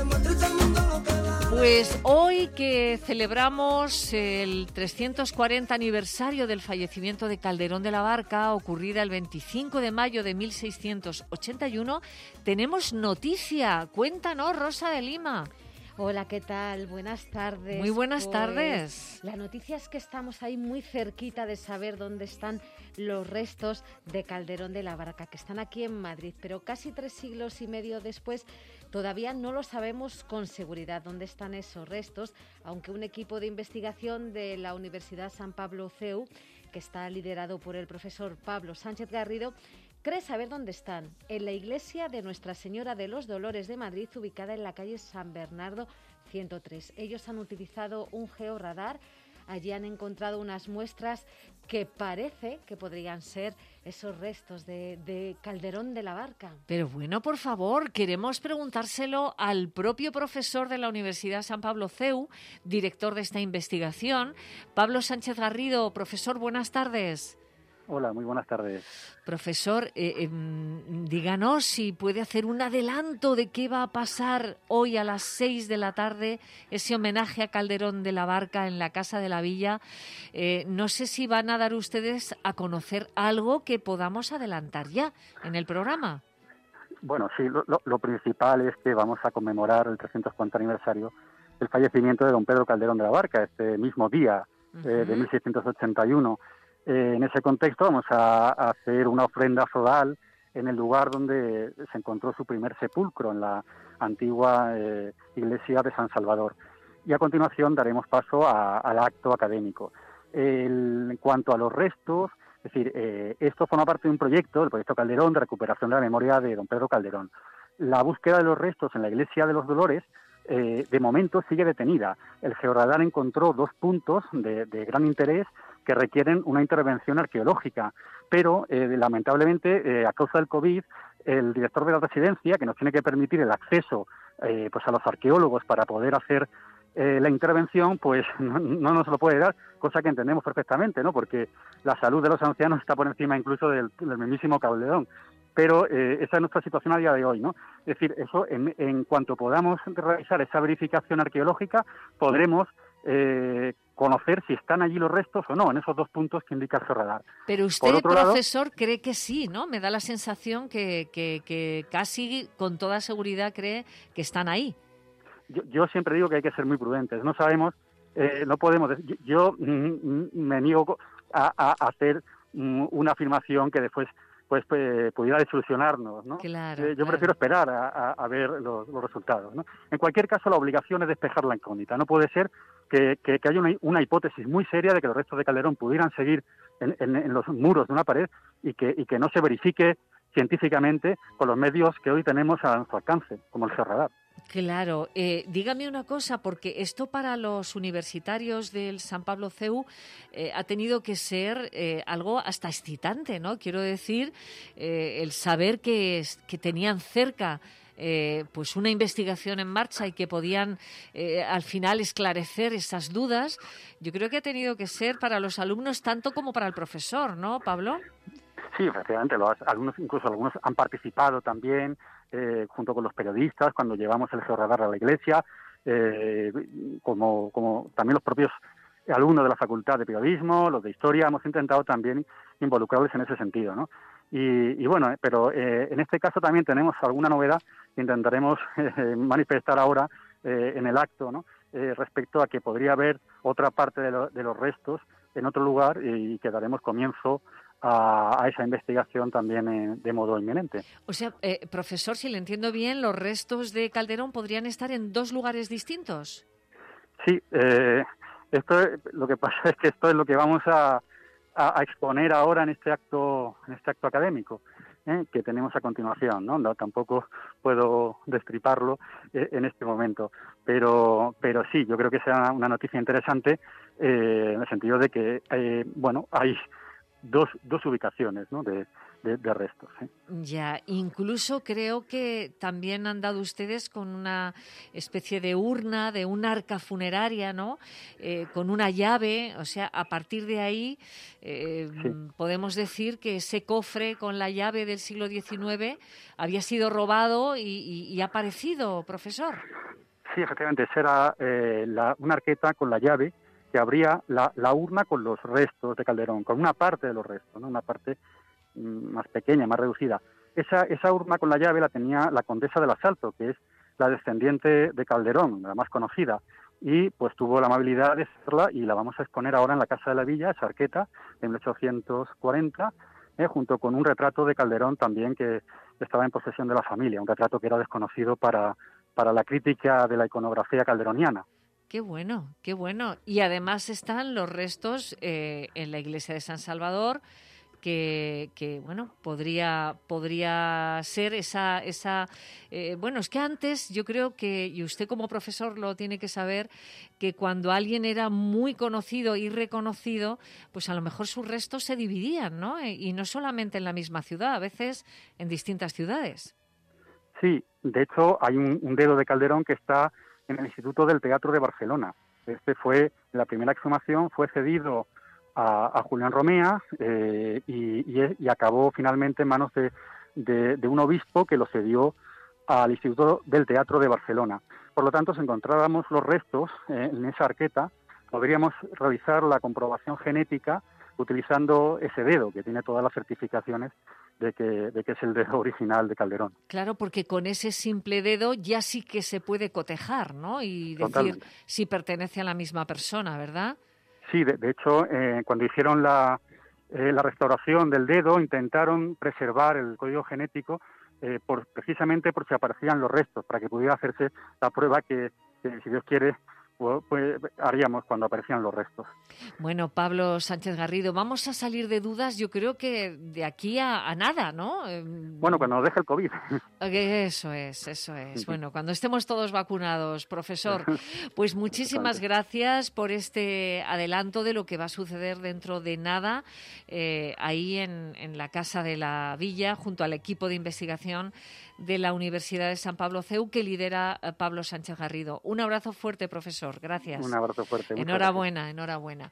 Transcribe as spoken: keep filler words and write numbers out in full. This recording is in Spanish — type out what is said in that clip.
Pues hoy que celebramos el trescientos cuarenta aniversario del fallecimiento de Calderón de la Barca, ocurrida el veinticinco de mayo de mil seiscientos ochenta y uno, tenemos noticia. Cuéntanos, Rosa de Lima. Hola, ¿qué tal? Buenas tardes. Muy buenas pues, tardes. La noticia es que estamos ahí muy cerquita de saber dónde están los restos de Calderón de la Barca, que están aquí en Madrid, pero casi tres siglos y medio después todavía no lo sabemos con seguridad dónde están esos restos, aunque un equipo de investigación de la Universidad San Pablo C E U, que está liderado por el profesor Pablo Sánchez Garrido, cree saber dónde están, en la iglesia de Nuestra Señora de los Dolores de Madrid, ubicada en la calle San Bernardo ciento tres. Ellos han utilizado un georradar. Allí han encontrado unas muestras que parece que podrían ser esos restos de, de Calderón de la Barca. Pero bueno, por favor, queremos preguntárselo al propio profesor de la Universidad San Pablo C E U, director de esta investigación, Pablo Sánchez Garrido. Profesor, buenas tardes. Hola, muy buenas tardes. Profesor, eh, eh, díganos si puede hacer un adelanto de qué va a pasar hoy a las seis de la tarde, ese homenaje a Calderón de la Barca en la Casa de la Villa. Eh, no sé si van a dar ustedes a conocer algo que podamos adelantar ya en el programa. Bueno, sí, lo, lo principal es que vamos a conmemorar el trescientos cuarenta aniversario del fallecimiento de don Pedro Calderón de la Barca, este mismo día uh-huh. eh, de mil seiscientos ochenta y uno. Eh, en ese contexto vamos a, a hacer una ofrenda floral en el lugar donde se encontró su primer sepulcro, en la antigua eh, iglesia de San Salvador. Y a continuación daremos paso a, al acto académico. El, en cuanto a los restos, es decir, eh, esto forma parte de un proyecto, el proyecto Calderón, de recuperación de la memoria de don Pedro Calderón. La búsqueda de los restos en la iglesia de los Dolores, eh, de momento sigue detenida. El georradar encontró dos puntos de, de gran interés que requieren una intervención arqueológica, pero eh, lamentablemente eh, a causa del COVID, el director de la residencia, que nos tiene que permitir el acceso eh, pues a los arqueólogos para poder hacer eh, la intervención, pues no, no nos lo puede dar, cosa que entendemos perfectamente, ¿no? Porque la salud de los ancianos está por encima incluso del, del mismísimo Calderón. Pero eh, esa es nuestra situación a día de hoy, ¿no? Es decir, eso en, en cuanto podamos realizar esa verificación arqueológica, podremos eh, conocer si están allí los restos o no, en esos dos puntos que indica el georradar. Pero usted, Por profesor, lado, cree que sí, ¿no? Me da la sensación que, que, que casi con toda seguridad cree que están ahí. Yo, yo siempre digo que hay que ser muy prudentes. No sabemos, eh, no podemos... Yo, yo mm, me niego a, a hacer mm, una afirmación que después pues, pues pudiera desilusionarnos, ¿no? Claro, eh, yo claro. prefiero esperar a, a, a ver los, los resultados, ¿no? En cualquier caso, la obligación es despejar la incógnita. No puede ser que, que, que haya una, una hipótesis muy seria de que los restos de Calderón pudieran seguir en, en, en los muros de una pared y que, y que no se verifique científicamente con los medios que hoy tenemos a nuestro alcance, como el georradar. Claro, eh, dígame una cosa, porque esto para los universitarios del San Pablo C E U eh, ha tenido que ser eh, algo hasta excitante, ¿no? Quiero decir, eh, el saber que, que tenían cerca eh, pues una investigación en marcha y que podían eh, al final esclarecer esas dudas, yo creo que ha tenido que ser para los alumnos tanto como para el profesor, ¿no, Pablo? Sí, efectivamente, los alumnos, incluso algunos han participado también eh, junto con los periodistas cuando llevamos el georradar a la iglesia, eh, como, como también los propios alumnos de la Facultad de Periodismo, los de Historia, hemos intentado también involucrarles en ese sentido, ¿no? Y, y bueno, pero eh, en este caso también tenemos alguna novedad que intentaremos eh, manifestar ahora eh, en el acto, ¿no? Eh, respecto a que podría haber otra parte de, lo, de los restos en otro lugar y, y que daremos comienzo A, a esa investigación también eh, de modo inminente. O sea, eh, profesor, si le entiendo bien, los restos de Calderón podrían estar en dos lugares distintos. Sí, eh, esto lo que pasa es que esto es lo que vamos a, a, a exponer ahora en este acto, en este acto académico eh, que tenemos a continuación, ¿no? No, tampoco puedo destriparlo eh, en este momento, pero, pero sí, yo creo que sea una noticia interesante eh, en el sentido de que, eh, bueno, hay dos dos ubicaciones, ¿no? de, de, de restos. ¿eh? Ya, incluso creo que también han dado ustedes con una especie de urna, de un arca funeraria, ¿no? Eh, con una llave, o sea, a partir de ahí eh, sí. podemos decir que ese cofre con la llave del siglo diecinueve había sido robado y, y, y ha aparecido, profesor. Sí, efectivamente, esa era eh, la, una arqueta con la llave que abría la, la urna con los restos de Calderón, con una parte de los restos, ¿no? Una parte mm, más pequeña, más reducida. Esa, esa urna con la llave la tenía la condesa del Asalto, que es la descendiente de Calderón, la más conocida, y pues tuvo la amabilidad de hacerla y la vamos a exponer ahora en la Casa de la Villa, esa arqueta, en mil ochocientos cuarenta, eh, junto con un retrato de Calderón también que estaba en posesión de la familia, un retrato que era desconocido para, para la crítica de la iconografía calderoniana. Qué bueno, qué bueno. Y además están los restos eh, en la iglesia de San Salvador, que, que bueno, podría, podría ser esa... esa eh, bueno, es que antes yo creo que, y usted como profesor lo tiene que saber, que cuando alguien era muy conocido y reconocido, pues a lo mejor sus restos se dividían, ¿no? Y no solamente en la misma ciudad, a veces en distintas ciudades. Sí, de hecho hay un, un dedo de Calderón que está en el Instituto del Teatro de Barcelona. Este fue, la primera exhumación fue cedido a, a Julián Romea eh, y, y, y acabó finalmente en manos de, de, de un obispo que lo cedió al Instituto del Teatro de Barcelona. Por lo tanto, si encontrábamos los restos eh, en esa arqueta, podríamos realizar la comprobación genética utilizando ese dedo, que tiene todas las certificaciones de que, de que es el dedo original de Calderón. Claro, porque con ese simple dedo ya sí que se puede cotejar, ¿no? Y decir Totalmente. Si pertenece a la misma persona, ¿verdad? Sí, de, de hecho, eh, cuando hicieron la, eh, la restauración del dedo, intentaron preservar el código genético eh, por, precisamente por si aparecían los restos, para que pudiera hacerse la prueba que, que si Dios quiere, pues haríamos cuando aparecían los restos. Bueno, Pablo Sánchez Garrido, vamos a salir de dudas, yo creo que de aquí a, a nada, ¿no? Bueno, cuando nos deje el COVID. Eso es, eso es. Bueno, cuando estemos todos vacunados, profesor. Pues muchísimas gracias por este adelanto de lo que va a suceder dentro de nada eh, ahí en, en la Casa de la Villa, junto al equipo de investigación de la Universidad de San Pablo C E U que lidera Pablo Sánchez Garrido. Un abrazo fuerte, profesor. Gracias. Un abrazo fuerte. Enhorabuena, enhorabuena.